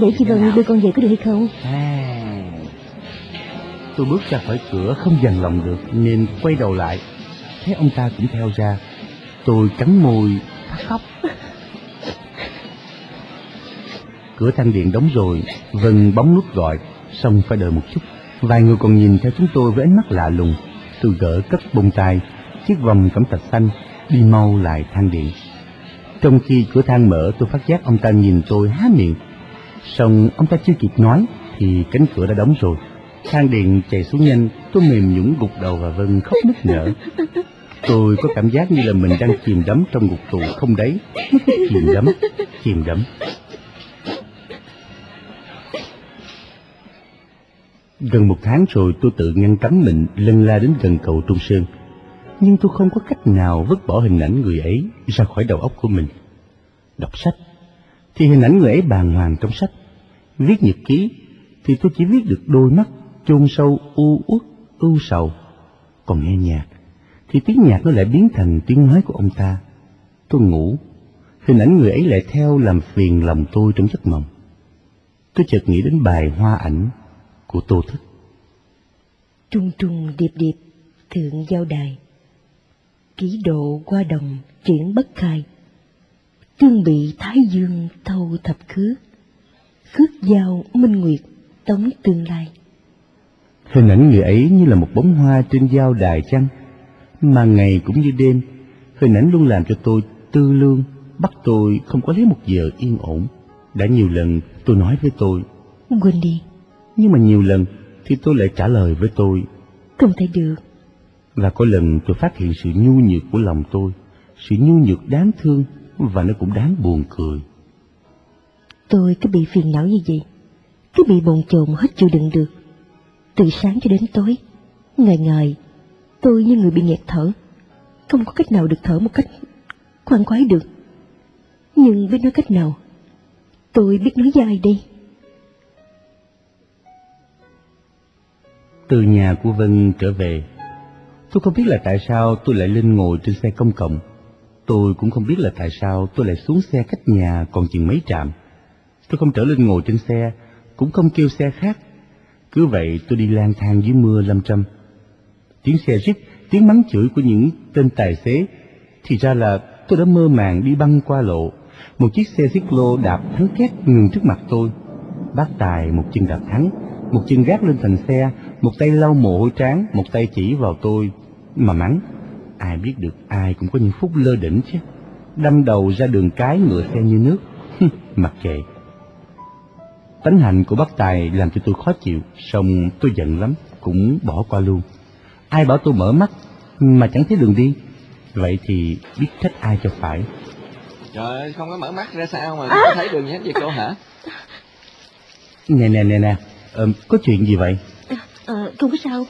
Vậy chị Vân đưa con về có được hay không? Tôi bước ra khỏi cửa không dằn lòng được nên quay đầu lại, thấy ông ta cũng theo ra. Tôi cắn môi thắt khóc. Cửa than điện đóng rồi, Vân bấm nút gọi, xong phải đợi một chút. Vài người còn nhìn theo chúng tôi với ánh mắt lạ lùng. Tôi gỡ cất bông tai, chiếc vòng cẩm thạch xanh, đi mau lại than điện. Trong khi cửa than mở, tôi phát giác ông ta nhìn tôi há miệng. Xong ông ta chưa kịp nói thì cánh cửa đã đóng rồi. Than điện chạy xuống nhanh, tôi mềm nhũn gục đầu và Vân khóc nức nở. Tôi có cảm giác như là mình đang chìm đắm trong ngục tù không đáy. Chìm đắm. Gần một tháng rồi tôi tự ngăn cấm mình lân la đến gần cầu Trung Sơn. Nhưng tôi không có cách nào vứt bỏ hình ảnh người ấy ra khỏi đầu óc của mình. Đọc sách thì hình ảnh người ấy bàng hoàng trong sách. Viết nhật ký thì tôi chỉ viết được đôi mắt chôn sâu u uất ưu sầu. Còn nghe nhạc thì tiếng nhạc nó lại biến thành tiếng nói của ông ta. Tôi ngủ, hình ảnh người ấy lại theo làm phiền lòng tôi trong giấc mộng. Tôi chợt nghĩ đến bài Hoa Ảnh của Tô Thức. Trung trung điệp điệp thượng giao đài, kỷ độ qua đồng triển bất khai. Tương bị thái dương thâu thập khứ, khước giao minh nguyệt tống tương lai. Hình ảnh người ấy như là một bóng hoa trên giao đài chăng, mà ngày cũng như đêm. Hình ảnh luôn làm cho tôi tư lương, bắt tôi không có lấy một giờ yên ổn. Đã nhiều lần tôi nói với tôi quên đi, nhưng mà nhiều lần thì tôi lại trả lời với tôi không thể được. Và có lần tôi phát hiện sự nhu nhược của lòng tôi, sự nhu nhược đáng thương và nó cũng đáng buồn cười. Tôi cứ bị phiền não như vậy, cứ bị bồn chồn hết chịu đựng được. Từ sáng cho đến tối, ngày ngày tôi như người bị nghẹt thở, không có cách nào được thở một cách khoan khoái được. Nhưng biết nói cách nào, tôi biết nói với ai đây? Từ nhà của Vân trở về, tôi không biết là tại sao tôi lại lên ngồi trên xe công cộng. Tôi cũng không biết là tại sao tôi lại xuống xe cách nhà còn chừng mấy trạm. Tôi không trở lên ngồi trên xe, cũng không kêu xe khác. Cứ vậy tôi đi lang thang dưới mưa lâm trăm. Tiếng xe rít, tiếng mắng chửi của những tên tài xế. Thì ra là tôi đã mơ màng đi băng qua lộ. Một chiếc xe xích lô đạp thắng két ngừng trước mặt tôi. Bác Tài một chân đạp thắng, một chân gác lên thành xe, một tay lau mồ hôi trán, một tay chỉ vào tôi mà mắng. Ai biết được ai cũng có những phút lơ đễnh chứ. Đâm đầu ra đường cái ngựa xe như nước. Mặc kệ. Tánh hạnh của bác Tài làm cho tôi khó chịu, xong tôi giận lắm, cũng bỏ qua luôn. Ai bảo tôi mở mắt mà chẳng thấy đường đi, vậy thì biết trách ai cho phải. Trời ơi, không có mở mắt ra sao mà không thấy đường hết vậy cô hả? Nè, có chuyện gì vậy? Không có sao.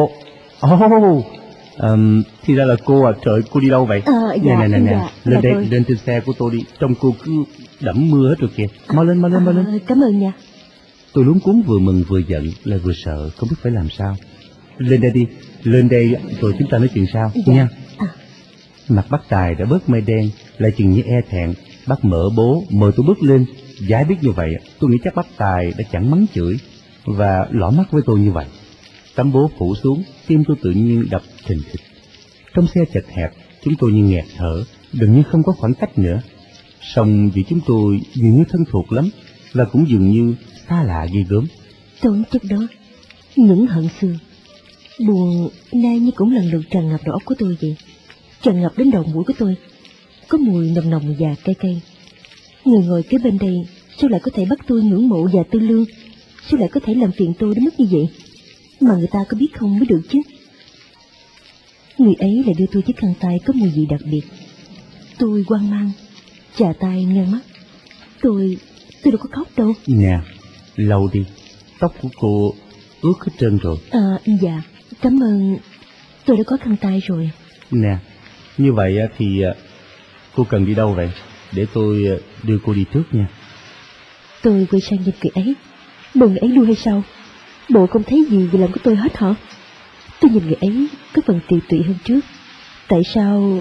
Thì ra là cô à. Trời, cô đi đâu vậy? Dạ, Nè, lên trên xe của tôi đi, trông cô cứ đẫm mưa hết rồi kìa. Mau lên. Cảm ơn nha. Tôi luống cuống vừa mừng vừa giận, lại vừa sợ, không biết phải làm sao. Lên đây đi, lên đây rồi chúng ta nói chuyện sau nha. Mặt bác Tài đã bớt mây đen, lại chừng như e thẹn. Bác mở bố mời tôi bước lên. Giải biết như vậy, tôi nghĩ chắc bác Tài đã chẳng mắng chửi và lỏ mắt với tôi như vậy. Tấm bố phủ xuống, tim tôi tự nhiên đập thình thịch. Trong xe chật hẹp, chúng tôi như nghẹt thở, gần như không có khoảng cách nữa. Song vì chúng tôi dường như thân thuộc lắm, và cũng dường như xa lạ ghê gớm. Tổn chất đó, những hận xưa, buồn nay như cũng lần lượt tràn ngập đầu óc của tôi vậy, tràn ngập đến đầu mũi của tôi, có mùi nồng nồng và cay cay. Người ngồi kế bên đây sao lại có thể bắt tôi ngưỡng mộ và tư lương, sao lại có thể làm phiền tôi đến mức như vậy, mà người ta có biết không mới được chứ. Người ấy lại đưa tôi chiếc khăn tay có mùi gì đặc biệt. Tôi hoang mang, chà tay ngang mắt. Tôi đâu có khóc đâu. Nè, lau đi, tóc của cô ướt hết trơn rồi. Dạ, cảm ơn, tôi đã có khăn tay rồi. Nè, như vậy thì cô cần đi đâu vậy? Để tôi đưa cô đi trước nha. Tôi quay sang nhìn người ấy. Bộ người ấy đuôi hay sao? Bộ không thấy gì về lòng của tôi hết hả? Tôi nhìn người ấy có phần tiều tụy hơn trước. Tại sao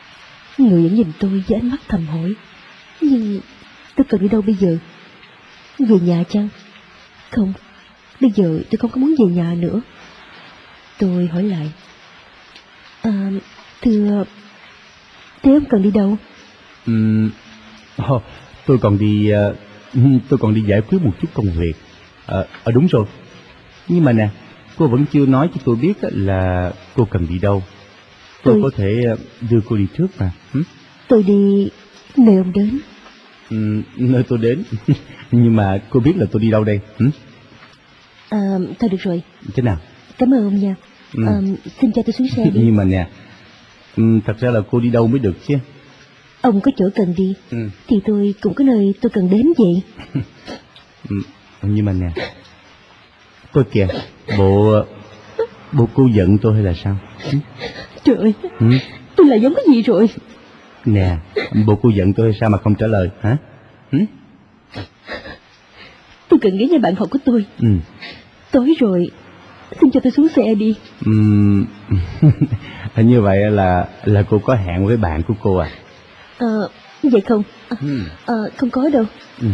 người vẫn nhìn tôi với ánh mắt thầm hỏi? Nhưng tôi cần đi đâu bây giờ? Về nhà chăng? Không, bây giờ tôi không có muốn về nhà nữa. Tôi hỏi lại. Thưa ông cần đi đâu? Tôi còn đi giải quyết một chút công việc. Đúng rồi. Nhưng mà nè, cô vẫn chưa nói cho tôi biết là cô cần đi đâu. Tôi có thể đưa cô đi trước mà. Tôi đi nơi ông đến. Nơi tôi đến. Nhưng mà cô biết là tôi đi đâu đây? Thôi được rồi. Thế nào? Cảm ơn ông nha. Xin cho tôi xuống xe đi. Nhưng mà nè, thật ra là cô đi đâu mới được chứ? Ông có chỗ cần đi, thì tôi cũng có nơi tôi cần đến vậy. Nhưng mà nè, tôi kìa, bộ cô giận tôi hay là sao? Trời ơi, tôi là giống cái gì rồi? Nè, bộ cô giận tôi hay sao mà không trả lời hả? Tôi cần ghé nhà bạn học của tôi. Tối rồi, xin cho tôi xuống xe đi. Như vậy là cô có hẹn với bạn của cô à? Vậy không? Không có đâu.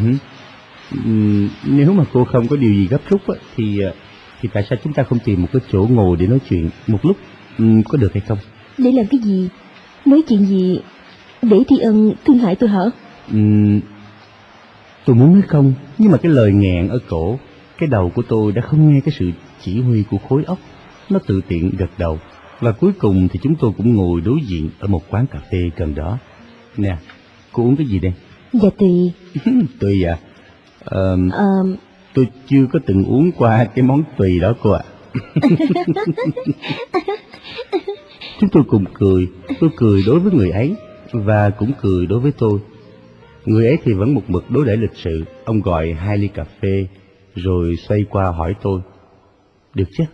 Nếu mà cô không có điều gì gấp rút á, thì tại sao chúng ta không tìm một cái chỗ ngồi để nói chuyện một lúc, có được hay không? Để làm cái gì? Nói chuyện gì? Để Thi Ân thương hại tôi hả? Tôi muốn nói không, nhưng mà cái lời nghẹn ở cổ, cái đầu của tôi đã không nghe cái sự chỉ huy của khối óc. Nó tự tiện gật đầu, và cuối cùng thì chúng tôi cũng ngồi đối diện ở một quán cà phê gần đó. Nè, cô uống cái gì đây? Dạ tùy. Tùy à? Tôi chưa có từng uống qua cái món tùy đó cô ạ. Chúng tôi cùng cười, tôi cười đối với người ấy và cũng cười đối với tôi. Người ấy thì vẫn một mực đối đãi lịch sự. Ông gọi 2 ly cà phê rồi xoay qua hỏi tôi. Được chứ?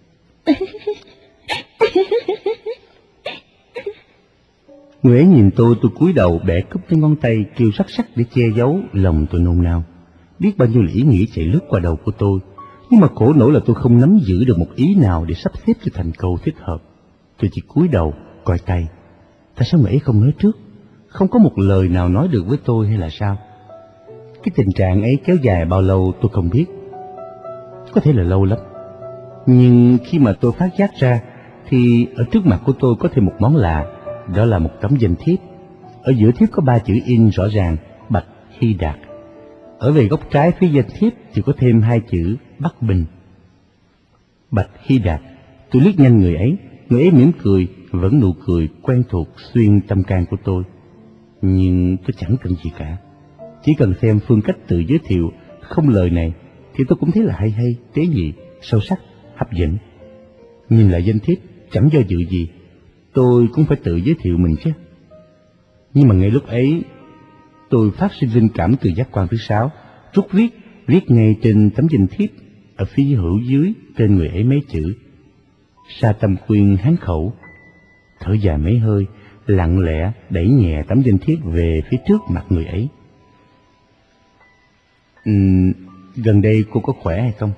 Người ấy nhìn tôi cúi đầu bẻ cúp cái ngón tay kêu rắc rắc để che giấu lòng tôi nôn nao. Biết bao nhiêu ý nghĩ chạy lướt qua đầu của tôi, nhưng mà khổ nỗi là tôi không nắm giữ được một ý nào để sắp xếp cho thành câu thích hợp. Tôi chỉ cúi đầu coi tay. Tại sao người ấy không nói trước? Không có một lời nào nói được với tôi hay là sao? Cái tình trạng ấy kéo dài bao lâu tôi không biết. Có thể là lâu lắm. Nhưng khi mà tôi phát giác ra, thì ở trước mặt của tôi có thêm một món lạ. Đó là một tấm danh thiếp. Ở giữa thiếp có 3 chữ in rõ ràng: Bạch Hy Đạt. Ở về góc trái phía danh thiếp thì có thêm 2 chữ Bắc Bình. Bạch Hy Đạt. Tôi liếc nhanh người ấy. Người ấy mỉm cười, vẫn nụ cười quen thuộc xuyên tâm can của tôi. Nhưng tôi chẳng cần gì cả. Chỉ cần xem phương cách tự giới thiệu không lời này thì tôi cũng thấy là hay hay, tế nhị, sâu sắc, hấp dẫn. Nhìn lại danh thiếp chẳng do dự gì, tôi cũng phải tự giới thiệu mình chứ. Nhưng mà ngay lúc ấy, tôi phát sinh linh cảm từ giác quan thứ 6, rút viết ngay trên tấm danh thiếp ở phía hữu dưới tên người ấy mấy chữ: Sa Tâm Quyên Hán Khẩu. Thở dài mấy hơi, lặng lẽ đẩy nhẹ tấm danh thiếp về phía trước mặt người ấy. Gần đây cô có khỏe hay không?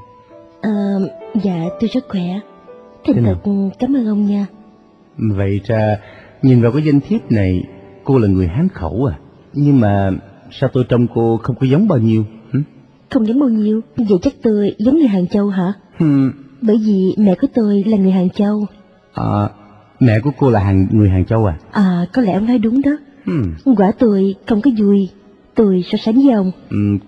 Dạ tôi rất khỏe. Thành thật cảm ơn ông nha. Vậy ra nhìn vào cái danh thiếp này, cô là người Hán Khẩu à? Nhưng mà sao tôi trông cô không có giống bao nhiêu? Không giống bao nhiêu? Vậy chắc tôi giống người Hàng Châu hả? Bởi vì mẹ của tôi là người Hàng Châu. Mẹ của cô là người Hàng Châu à? Có lẽ ông nói đúng đó. Quả tôi không có vui tôi so sánh với ông.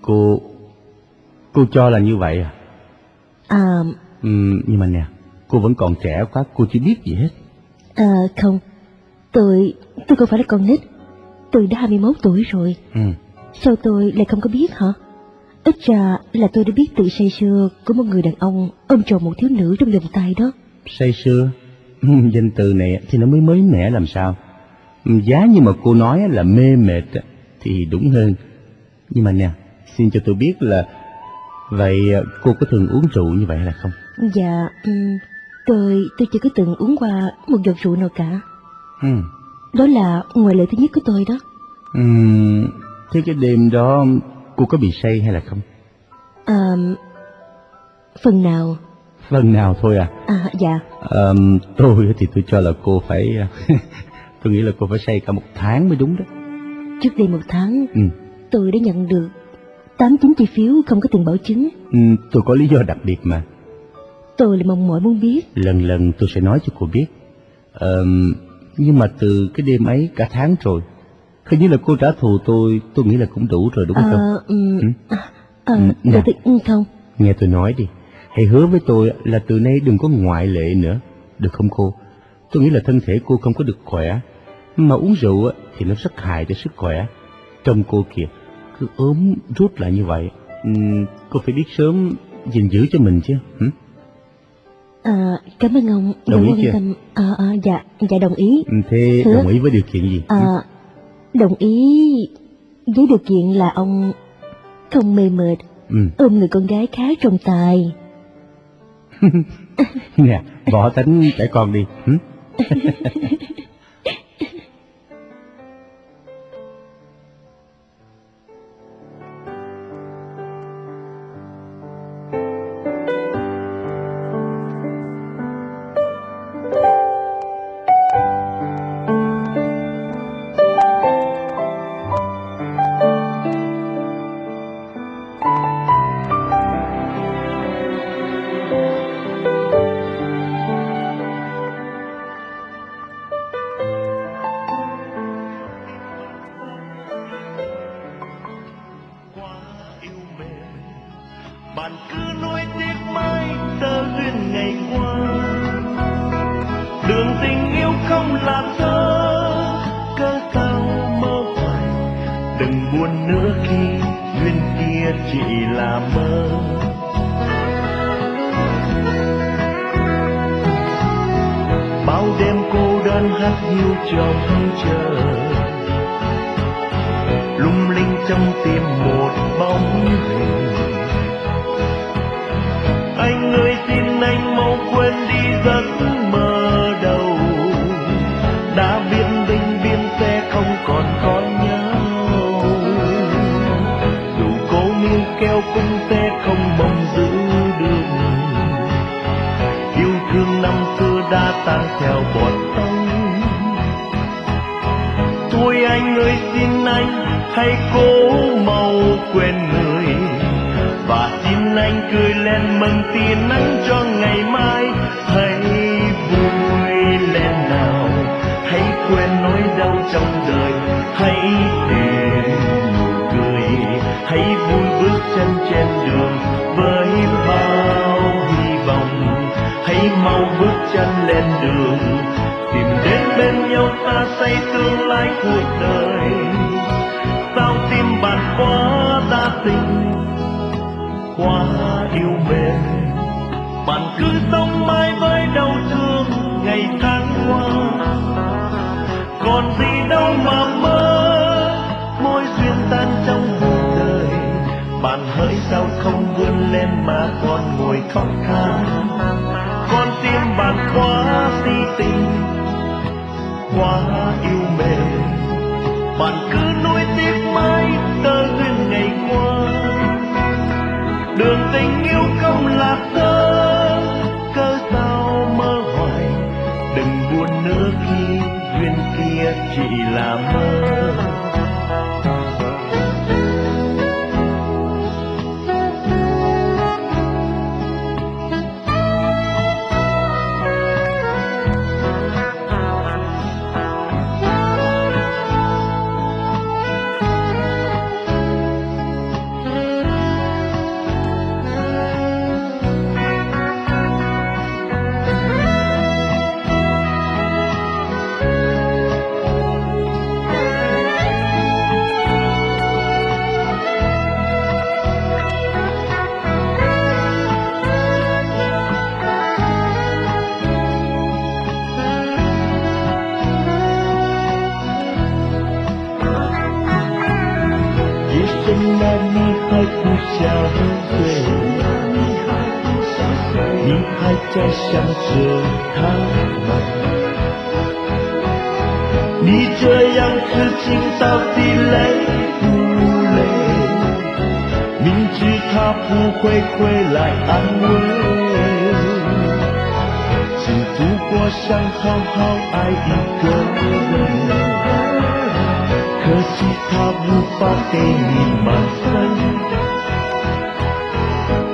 Cô cho là như vậy à? Nhưng mà nè, cô vẫn còn trẻ quá, cô chưa biết gì hết. Không, tôi không phải là con nít. Tôi đã 21 tuổi rồi. Sao tôi lại không có biết hả? Ít ra là tôi đã biết từ say sưa của một người đàn ông ôm trọn một thiếu nữ trong vòng tay đó. Say sưa? Danh từ này thì nó mới mẻ làm sao. Giá như mà cô nói là mê mệt thì đúng hơn. Nhưng mà nè, xin cho tôi biết là vậy cô có thường uống rượu như vậy hay là không? Dạ, tôi chưa có từng uống qua một giọt rượu nào cả. Đó là ngoại lệ thứ nhất của tôi đó. Thế cái đêm đó cô có bị say hay là không? Phần nào. Phần nào thôi à? Dạ. Tôi thì tôi cho là cô phải tôi nghĩ là cô phải say cả 1 tháng mới đúng đó. Trước đây 1 tháng tôi đã nhận được 8-9 chi phiếu không có tiền bảo chứng. Tôi có lý do đặc biệt mà. Tôi là mong mỏi muốn biết. Lần lần tôi sẽ nói cho cô biết. Nhưng mà từ cái đêm ấy cả tháng rồi, hình như là cô trả thù tôi nghĩ là cũng đủ rồi đúng không? Được thì không. Nghe tôi nói đi, hãy hứa với tôi là từ nay đừng có ngoại lệ nữa, được không cô? Tôi nghĩ là thân thể cô không có được khỏe, mà uống rượu thì nó rất hại cho sức khỏe. Trông cô kìa, cứ ốm rút lại như vậy, cô phải biết sớm gìn giữ cho mình chứ. Cảm ơn ông. Đồng ý chưa? Dạ đồng ý. Thế đồng ý với điều kiện gì? Đồng ý với điều kiện là ông không mê mệt, ôm người con gái khá trong tài. Nè, bỏ tánh trẻ con đi. Bạn cứ nuối tiếc mãi tơ duyên ngày qua, đường tình yêu không là thơ, cớ sao mơ hoài. Đừng buồn nữa khi duyên kia chỉ là mơ. Bao đêm cô đơn hát hiu trong chờ, lung linh trong tim một bóng hình. Anh ơi xin anh mau quên đi giấc mơ đầu, đã biết vĩnh viễn sẽ không còn có nhau. Dù cố níu kéo cũng sẽ không mong giữ được, yêu thương năm xưa đã tan theo bọt sông. Thôi anh ơi xin anh hãy cố mau quên người, và xin anh cười lên mừng tin nắng cho ngày mai. Hãy vui lên nào, hãy quên nỗi đau trong đời, hãy tìm nụ cười, hãy vui bước chân trên đường với bao hy vọng. Hãy mau bước chân lên đường, tìm đến bên nhau ta xây tương lai cuộc đời. Sao tim bạn quá đa tình, quá yêu mến, bạn cứ sống mãi với đau thương ngày tháng qua. Còn gì đâu mà mơ, mối duyên tan trong cuộc đời. Bạn hỡi sao không vươn lên mà còn ngồi khóc than. Con tim bạn quá si tình, quá yêu mến, bạn cứ nuối tiếc mãi tơ duyên ngày qua. Đường tình yêu không lạc thơ, cớ sao mơ hoài. Đừng buồn nữa khi duyên kia chỉ là mơ.你这样痴情到底累不累？明知他不会回来安慰，只不过想好好爱一个人，可惜他无法给你满分。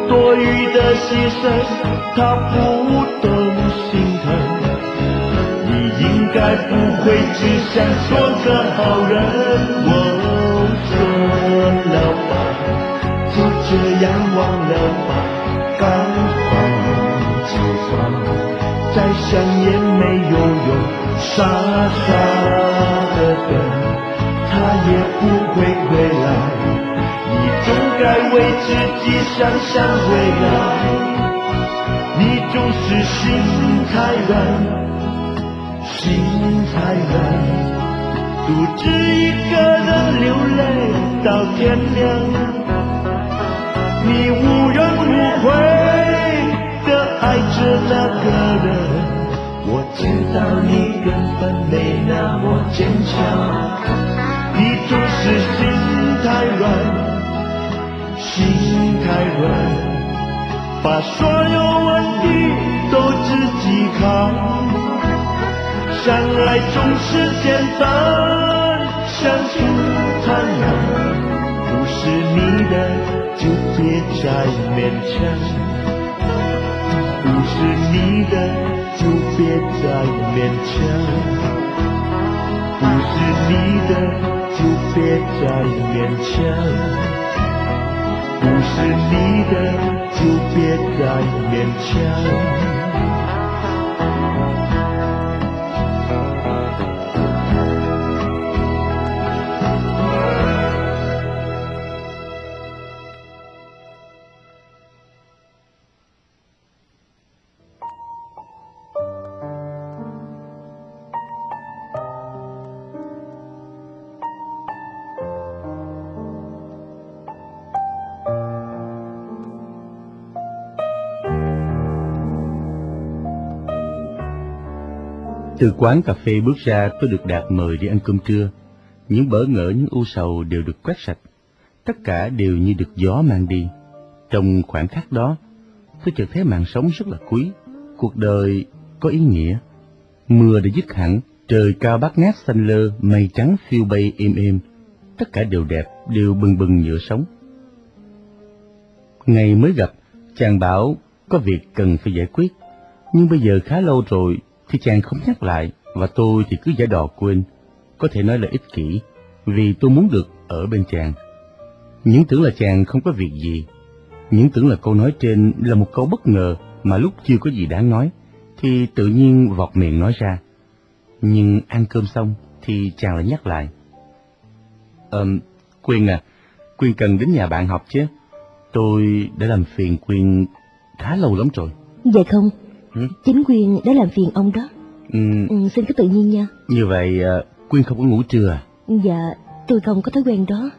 多余的牺牲，他不懂心疼。你应该不会只想做个好人。我说了吧，就这样忘了吧，该放就放，再想也没有用，傻傻的等，他也不会回来。你总该为自己想想未来，你总是心太软，心太软，独自一个人流泪到天亮。你无怨无悔地爱着那个人，我知道你根本没那么坚强，你总是心太软，心太软，把所有问题都自己扛。相爱总是简单，相处坦然，不是你的就别再勉强，不是你的就别再勉强，不是你的就别再勉强，不是你的就别再勉强。 Từ quán cà phê bước ra, tôi được Đạt mời đi ăn cơm trưa. Những bỡ ngỡ, những ưu sầu đều được quét sạch. Tất cả đều như được gió mang đi. Trong khoảnh khắc đó, tôi chợt thấy mạng sống rất là quý. Cuộc đời có ý nghĩa. Mưa đã dứt hẳn, trời cao bát ngát xanh lơ, mây trắng phiêu bay êm êm. Tất cả đều đẹp, đều bừng bừng nhựa sống. Ngày mới gặp, chàng bảo có việc cần phải giải quyết. Nhưng bây giờ khá lâu rồi thì chàng không nhắc lại, và tôi thì cứ giả đò quên. Có thể nói là ích kỷ, vì tôi muốn được ở bên chàng. Những tưởng là chàng không có việc gì, những tưởng là câu nói trên là một câu bất ngờ mà lúc chưa có gì đáng nói, thì tự nhiên vọt miệng nói ra. Nhưng ăn cơm xong thì chàng lại nhắc lại. Quyên à, Quyên cần đến nhà bạn học chứ. Tôi đã làm phiền Quyên khá lâu lắm rồi. Dạ không, chính Quyên đã làm phiền ông đó. Xin cứ tự nhiên nha. Như vậy Quyên không có ngủ trưa à? Dạ, tôi không có thói quen đó.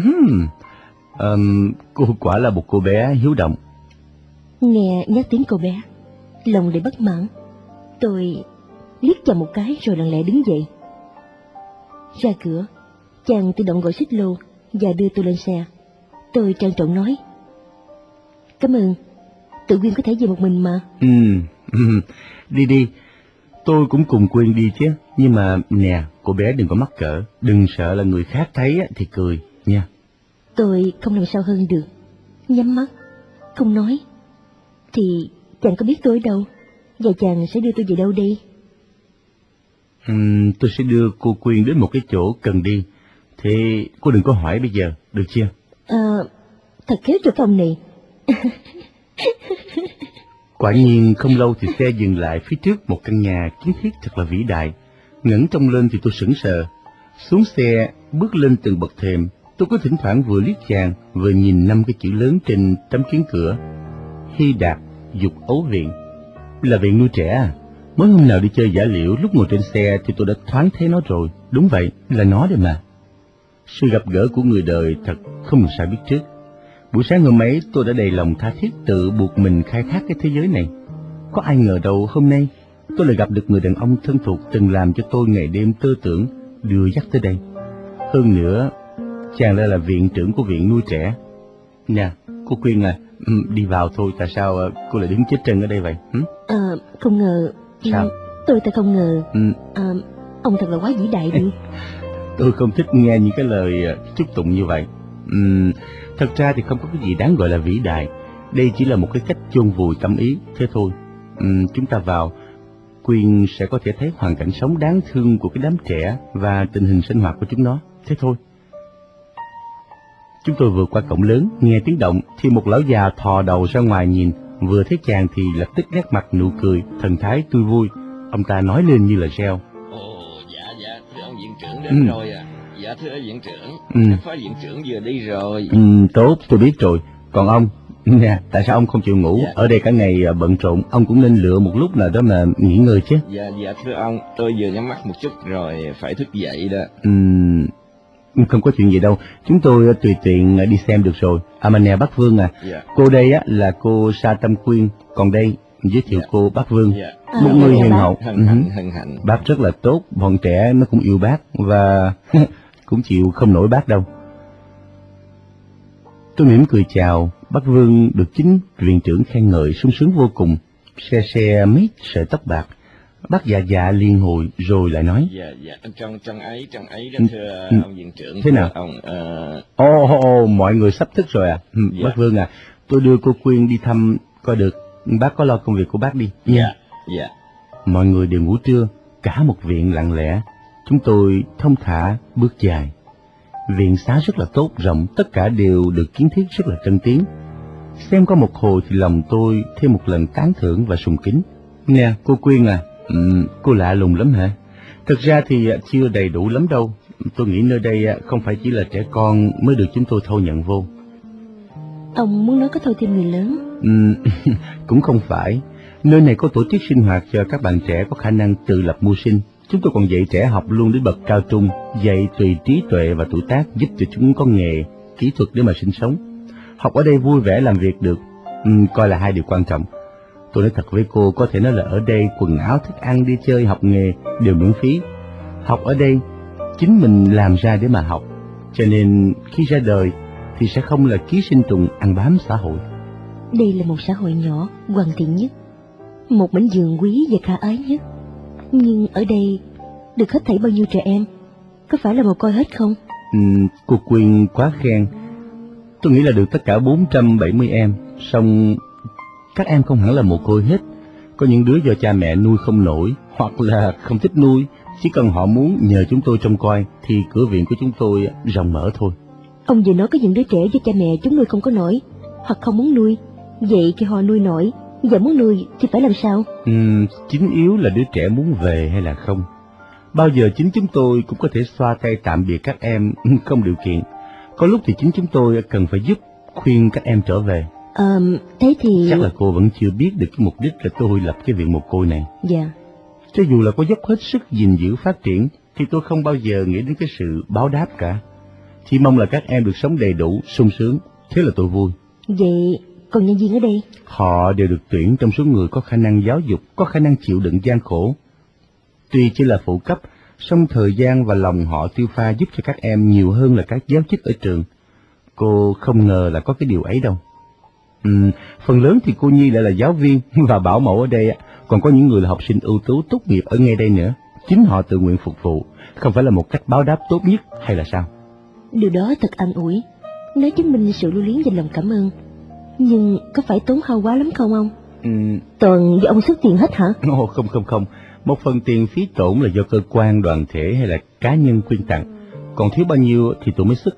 Cô quả là một cô bé hiếu động. Nghe nhắc tiếng cô bé, lòng đầy bất mãn. Tôi liếc chàng một cái rồi lặng lẽ đứng dậy. Ra cửa, chàng tự động gọi xích lô và đưa tôi lên xe. Tôi trang trọng nói: Cảm ơn, tự Quyên có thể về một mình mà. Đi đi, tôi cũng cùng Quyên đi chứ. Nhưng mà nè, cô bé đừng có mắc cỡ, đừng sợ là người khác thấy thì cười nha. Tôi không làm sao hơn được, nhắm mắt không nói. Thì chàng có biết tôi ở đâu, và chàng sẽ đưa tôi về đâu đi? Tôi sẽ đưa cô Quyên đến một cái chỗ cần đi. Thế cô đừng có hỏi bây giờ, được chưa? Thật khéo cho phòng này. Quả nhiên không lâu thì xe dừng lại phía trước một căn nhà kiến thiết thật là vĩ đại. Ngẩng trông lên thì tôi sững sờ. Xuống xe, bước lên từng bậc thềm, tôi có thỉnh thoảng vừa liếc chàng, vừa nhìn 5 cái chữ lớn trên tấm kiến cửa: Hy Đạt Dục Ấu Viện. Là viện nuôi trẻ à? Mới hôm nào đi chơi giả liễu, lúc ngồi trên xe thì tôi đã thoáng thấy nó rồi. Đúng vậy, là nó đây mà. Sự gặp gỡ của người đời thật không làm sao biết trước. Buổi sáng hôm ấy tôi đã đầy lòng tha thiết tự buộc mình khai thác cái thế giới này. Có ai ngờ đâu hôm nay tôi lại gặp được người đàn ông thân thuộc từng làm cho tôi ngày đêm tơ tưởng, đưa dắt tới đây. Hơn nữa, chàng lại là viện trưởng của viện nuôi trẻ. Nè, cô Quyên à, đi vào thôi, tại sao cô lại đứng chết chân ở đây vậy? Không ngờ. Sao? Tôi không ngờ. Ông thật là quá vĩ đại đi. Tôi không thích nghe những cái lời chúc tụng như vậy. Thật ra thì không có cái gì đáng gọi là vĩ đại. đây chỉ là một cái cách chôn vùi tâm ý, thế thôi. Chúng ta vào, Quyên sẽ có thể thấy hoàn cảnh sống đáng thương của cái đám trẻ và tình hình sinh hoạt của chúng nó, thế thôi. Chúng tôi vừa qua cổng lớn, nghe tiếng động thì một lão già thò đầu ra ngoài nhìn, vừa thấy chàng thì lập tức nét mặt nụ cười, thần thái tươi vui. Ông ta nói lên như là reo. Ồ, dạ, thưa ông viện trưởng đến rồi à. Dạ thưa viện trưởng, phó viện trưởng vừa đi rồi. Tốt, tôi biết rồi. Còn ông, nè, tại sao ông không chịu ngủ? Ở đây cả ngày bận rộn, ông cũng nên lựa một lúc nào đó mà nghỉ ngơi chứ. Dạ thưa ông, tôi vừa nhắm mắt một chút rồi phải thức dậy đó. Không có chuyện gì đâu, chúng tôi tùy tiện đi xem được rồi. Mà nè bác Vương à, cô đây á là cô Sa Tâm Quyên, còn đây giới thiệu cô bác Vương, một người hiền hậu. Hân hạnh. Bác rất là tốt, bọn trẻ nó cũng yêu bác và cũng chịu không nổi bác đâu. Tôi mỉm cười chào, bác Vương được chính viện trưởng khen ngợi sung sướng vô cùng, xe mấy sợi tóc bạc. Bác dạ liên hồi rồi lại nói. Dạ, trong ấy đó thưa ông viện trưởng. Thế nào? Ông, mọi người sắp thức rồi à? Bác Vương à, tôi đưa cô Quyên đi thăm coi được, bác có lo công việc của bác đi. Dạ. Mọi người đều ngủ trưa, cả một viện lặng lẽ. Chúng tôi thông thả bước dài. Viện xá rất là tốt, rộng, tất cả đều được kiến thiết rất là tân tiến. Xem có một hồi thì lòng tôi thêm một lần tán thưởng và sùng kính. Nè, cô Quyên à, cô lạ lùng lắm hả? Thực ra thì chưa đầy đủ lắm đâu. Tôi nghĩ nơi đây không phải chỉ là trẻ con mới được chúng tôi thâu nhận vô. Ông muốn nói có thâu thêm người lớn? Cũng không phải. Nơi này có tổ chức sinh hoạt cho các bạn trẻ có khả năng tự lập mưu sinh. Chúng tôi còn dạy trẻ học luôn đến bậc cao trung, dạy tùy trí tuệ và tuổi tác, giúp cho chúng có nghề, kỹ thuật để mà sinh sống. Học ở đây vui vẻ làm việc được, coi là hai điều quan trọng. Tôi nói thật với cô, có thể nói là ở đây quần áo, thức ăn, đi chơi, học nghề đều miễn phí. Học ở đây chính mình làm ra để mà học, cho nên khi ra đời thì sẽ không là ký sinh trùng ăn bám xã hội. Đây là một xã hội nhỏ, hoàn thiện nhất, một mảnh vườn quý và khả ái nhất. Nhưng ở đây được hết thảy bao nhiêu trẻ em? Có phải là một coi hết không? Cô Quyên quá khen. Tôi nghĩ là được tất cả 470 em, song các em không hẳn là mồ côi hết. Có những đứa do cha mẹ nuôi không nổi, hoặc là không thích nuôi, chỉ cần họ muốn nhờ chúng tôi trông coi thì cửa viện của chúng tôi rộng mở thôi. Ông vừa nói có những đứa trẻ do cha mẹ chúng nuôi không có nổi, hoặc không muốn nuôi. Vậy khi họ nuôi nổi và muốn nuôi thì phải làm sao? Chính yếu là đứa trẻ muốn về hay là không. Bao giờ chính chúng tôi cũng có thể xoa tay tạm biệt các em không điều kiện. Có lúc thì chính chúng tôi cần phải giúp khuyên các em trở về. Thế thì... Chắc là cô vẫn chưa biết được cái mục đích là tôi lập cái viện mồ côi này. Dạ. Cho dù là có dốc hết sức gìn giữ phát triển, thì tôi không bao giờ nghĩ đến cái sự báo đáp cả. Chỉ mong là các em được sống đầy đủ, sung sướng, thế là tôi vui. Vậy còn nhân viên ở đây? Họ đều được tuyển trong số người có khả năng giáo dục, có khả năng chịu đựng gian khổ. Tuy chỉ là phụ cấp, song thời gian và lòng họ tiêu pha giúp cho các em nhiều hơn là các giáo chức ở trường. Cô không ngờ là có cái điều ấy đâu. Phần lớn thì cô Nhi lại là giáo viên và bảo mẫu ở đây, còn có những người là học sinh ưu tú tốt nghiệp ở ngay đây nữa. Chính họ tự nguyện phục vụ, không phải là một cách báo đáp tốt nhất hay là sao? Điều đó thật an ủi, nó chứng minh sự lưu luyến và lòng cảm ơn. Nhưng có phải tốn hao quá lắm không ông? Toàn do ông xuất tiền hết hả? Không. Một phần tiền phí tổn là do cơ quan, đoàn thể hay là cá nhân quyên tặng. Còn thiếu bao nhiêu thì tôi mới xuất.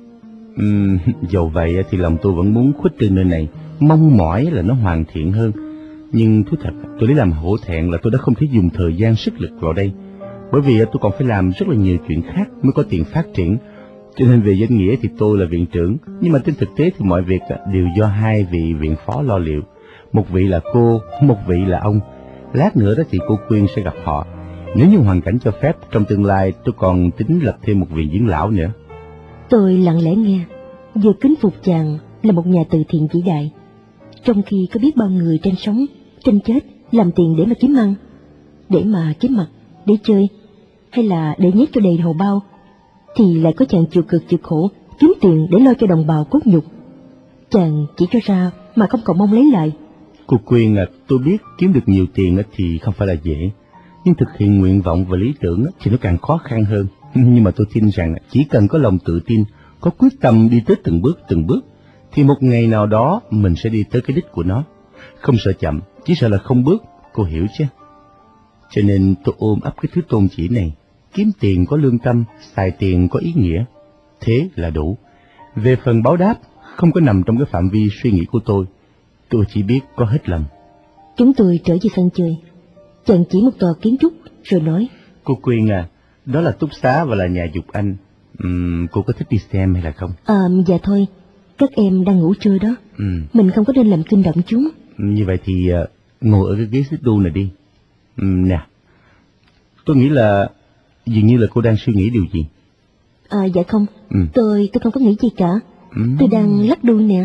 Dầu vậy thì lòng tôi vẫn muốn khuất từ nơi này, mong mỏi là nó hoàn thiện hơn. Nhưng thú thật, tôi lấy làm hổ thẹn là tôi đã không thể dùng thời gian sức lực vào đây. Bởi vì tôi còn phải làm rất là nhiều chuyện khác mới có tiền phát triển. Cho nên về danh nghĩa thì tôi là viện trưởng, nhưng mà trên thực tế thì mọi việc đều do hai vị viện phó lo liệu. Một vị là cô, một vị là ông. Lát nữa đó thì cô Quyên sẽ gặp họ. Nếu như hoàn cảnh cho phép, trong tương lai tôi còn tính lập thêm một viện dưỡng lão nữa. Tôi lặng lẽ nghe, vừa kính phục chàng là một nhà từ thiện vĩ đại. Trong khi có biết bao người tranh sống, tranh chết, làm tiền để mà kiếm ăn, để mà kiếm mặt, để chơi, hay là để nhét cho đầy hầu bao, thì lại có chàng chịu cực chịu khổ, kiếm tiền để lo cho đồng bào cốt nhục. Chàng chỉ cho ra mà không còn mong lấy lại. Cô Quyên tôi biết kiếm được nhiều tiền thì không phải là dễ, nhưng thực hiện nguyện vọng và lý tưởng thì nó càng khó khăn hơn. Nhưng mà tôi tin rằng chỉ cần có lòng tự tin, có quyết tâm đi tới từng bước, thì một ngày nào đó mình sẽ đi tới cái đích của nó. Không sợ chậm, chỉ sợ là không bước, cô hiểu chứ? Cho nên tôi ôm ấp cái thứ tôn chỉ này, kiếm tiền có lương tâm, xài tiền có ý nghĩa. Thế là đủ. Về phần báo đáp, không có nằm trong cái phạm vi suy nghĩ của tôi chỉ biết có hết lòng. Chúng tôi trở về sân chơi. Chàng chỉ một tòa kiến trúc rồi nói: Cô Quyên à, đó là túc xá và là nhà dục anh. Cô có thích đi xem hay là không? Dạ thôi, các em đang ngủ trưa đó. Mình không có nên làm kinh động chúng. Như vậy thì ngồi ở cái ghế xích đu này đi. Nè, tôi nghĩ là dường như là cô đang suy nghĩ điều gì. Dạ không, tôi không có nghĩ gì cả. Tôi đang lắc đuôi nè.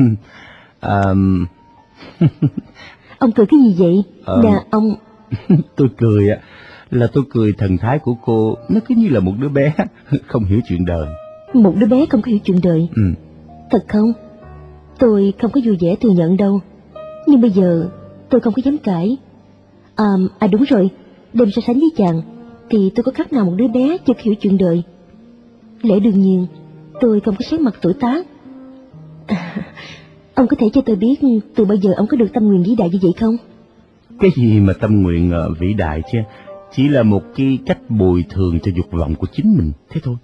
Ông cười cái gì vậy? Nè ông. Tôi cười ạ, là tôi cười thần thái của cô, nó cứ như là một đứa bé không hiểu chuyện đời. Một đứa bé không có hiểu chuyện đời? Thật không? Tôi không có vui vẻ thừa nhận đâu. Nhưng bây giờ tôi không có dám cãi. Đúng rồi, đem so sánh với chàng thì tôi có khác nào một đứa bé chưa hiểu chuyện đời. Lẽ đương nhiên tôi không có sáng mặt tuổi tác. Ông có thể cho tôi biết từ bao giờ ông có được tâm nguyện vĩ đại như vậy không? Cái gì mà tâm nguyện vĩ đại chứ, chỉ là một cái cách bồi thường cho dục vọng của chính mình, thế thôi.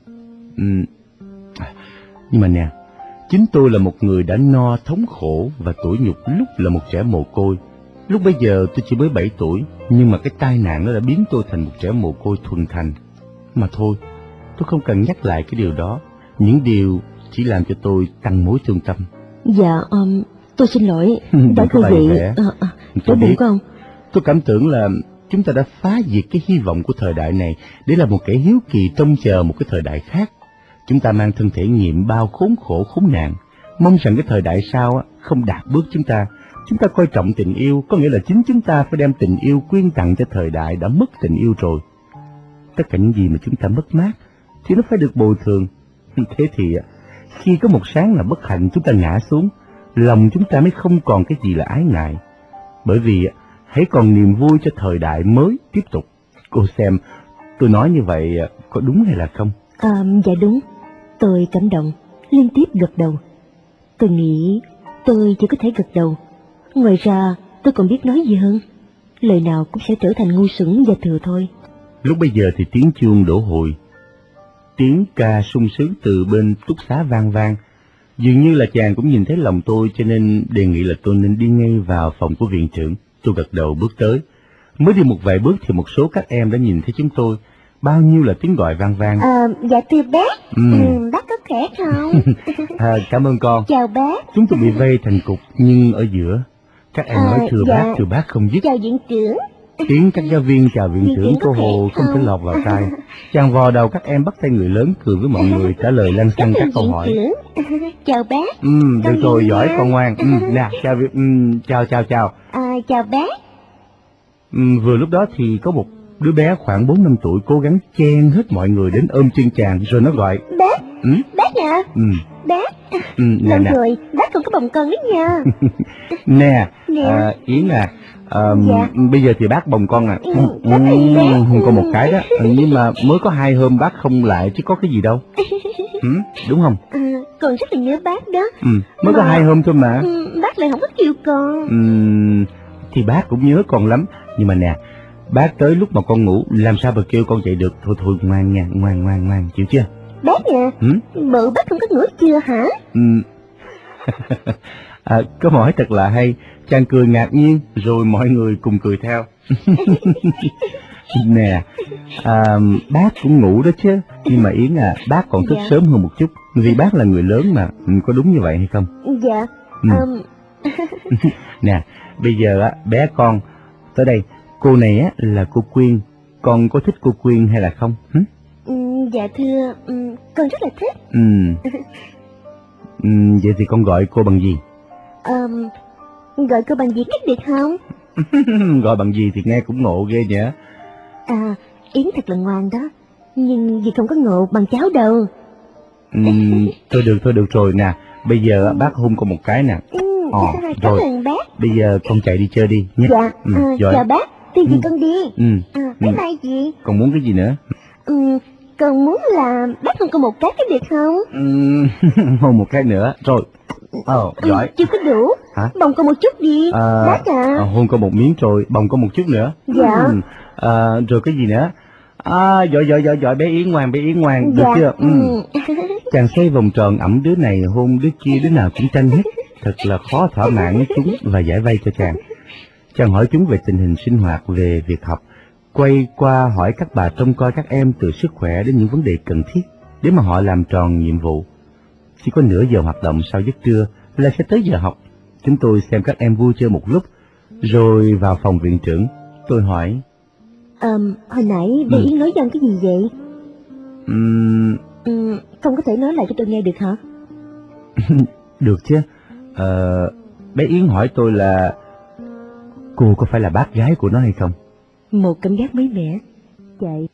Nhưng mà nè, chính tôi là một người đã no thống khổ và tủi nhục lúc là một trẻ mồ côi. Lúc bây giờ tôi chỉ mới 7 tuổi, nhưng mà cái tai nạn nó đã biến tôi thành một trẻ mồ côi thuần thành. Mà thôi, tôi không cần nhắc lại cái điều đó, những điều chỉ làm cho tôi tăng mối thương tâm. Dạ, tôi xin lỗi, đã khơi dậy nỗi buồn của ông. Tôi cảm tưởng là chúng ta đã phá diệt cái hy vọng của thời đại này để là một kẻ hiếu kỳ trông chờ một cái thời đại khác. Chúng ta mang thân thể nghiệm bao khốn khổ khốn nạn, mong rằng cái thời đại sau không đạp bước chúng ta. Chúng ta coi trọng tình yêu, có nghĩa là chính chúng ta phải đem tình yêu quyên tặng cho thời đại đã mất tình yêu rồi. Tất cả những gì mà chúng ta mất mát thì nó phải được bồi thường. Thế thì khi có một sáng là bất hạnh chúng ta ngã xuống, lòng chúng ta mới không còn cái gì là ái ngại. Bởi vì hãy còn niềm vui cho thời đại mới tiếp tục. Cô xem, tôi nói như vậy có đúng hay là không? Dạ đúng. Tôi cảm động, liên tiếp gật đầu. Tôi nghĩ tôi chỉ có thể gật đầu. Ngoài ra tôi còn biết nói gì hơn. Lời nào cũng sẽ trở thành ngu xuẩn và thừa thôi. Lúc bây giờ thì tiếng chuông đổ hồi, tiếng ca sung sướng từ bên túc xá vang vang. Dường như là chàng cũng nhìn thấy lòng tôi, cho nên đề nghị là tôi nên đi ngay vào phòng của viện trưởng. Tôi gật đầu bước tới. Mới đi một vài bước thì một số các em đã nhìn thấy chúng tôi. Bao nhiêu là tiếng gọi vang vang. Dạ thưa bác. Bác có khỏe không? Cảm ơn con. Chào bác. Chúng tôi bị vây thành cục, nhưng ở giữa các em nói thưa bác không dứt. Chào viện trưởng. Tiếng các giáo viên chào viện trưởng cô Hồ không thể lọt vào tai. Chàng vò đầu các em bắt tay người lớn cười với mọi người, trả lời lăng xăng các câu hỏi. Chào bác. Được rồi, giỏi con ngoan. Nè, chào. Chào bác. Vừa lúc đó thì có một đứa bé khoảng 4-5 tuổi cố gắng chen hết mọi người đến ôm chân chàng, rồi nó gọi: Bác, bác nè. Bác, lần rồi bác không có bồng con đấy nha. Nè, Yến à, bây giờ thì bác bồng con không có một cái đó, nhưng mà mới có 2 hôm bác không lại chứ có cái gì đâu. Đúng không? Con rất là nhớ bác đó. Mới có 2 hôm thôi mà. Bác lại không có kêu con. Thì bác cũng nhớ con lắm, nhưng mà nè, bác tới lúc mà con ngủ làm sao mà kêu con dậy được. Thôi ngoan nha, ngoan, chịu chưa? Bác nè, bộ bác không có ngủ chưa hả? Câu hỏi thật là hay. Chàng cười ngạc nhiên, rồi mọi người cùng cười theo. Nè, bác cũng ngủ đó chứ. Nhưng mà Yến à, bác còn thức sớm hơn một chút, vì bác là người lớn mà. Có đúng như vậy hay không? Dạ. Nè, bây giờ bé con tới đây. Cô này là cô Quyên. Con có thích cô Quyên hay là không? Dạ thưa, con rất là thích. Vậy thì con gọi cô bằng gì? Gọi cô bằng gì cách được không? Gọi bằng gì thì nghe cũng ngộ ghê nhỉ. Yến thật là ngoan đó, nhưng vì không có ngộ bằng cháu đâu. Thôi được rồi nè. Bây giờ bác hôn con một cái nè. Cảm ơn bác. Bây giờ con chạy đi chơi đi nhé. Dạ, chào bác. Đi gì con đi. Bye bye gì. Còn muốn cái gì nữa? con muốn là bác hôn con một cái được không? Hôn một cái nữa, rồi. Giỏi. Chưa có đủ. Hả? Bồng con một chút đi, bác à. Hôn con một miếng rồi, bồng con một chút nữa. Dạ. Rồi cái gì nữa? Giỏi, bé Yến ngoan, được chưa? Chàng xoay vòng tròn ẵm đứa này hôn đứa kia, đứa nào cũng tranh hết. Thật là khó thỏa mãn với chúng và giải vây cho chàng. Chàng hỏi chúng về tình hình sinh hoạt, về việc học, quay qua hỏi các bà trông coi các em từ sức khỏe đến những vấn đề cần thiết để mà họ làm tròn nhiệm vụ. Chỉ có nửa giờ hoạt động sau giấc trưa là sẽ tới giờ học. Chúng tôi xem các em vui chơi một lúc, rồi vào phòng viện trưởng. Tôi hỏi: hồi nãy bé Yến nói dần cái gì vậy? Không có thể nói lại cho tôi nghe được hả? Được chứ. Bé Yến hỏi tôi là cô có phải là bác gái của nó hay không? Một cảm giác mới mẻ chạy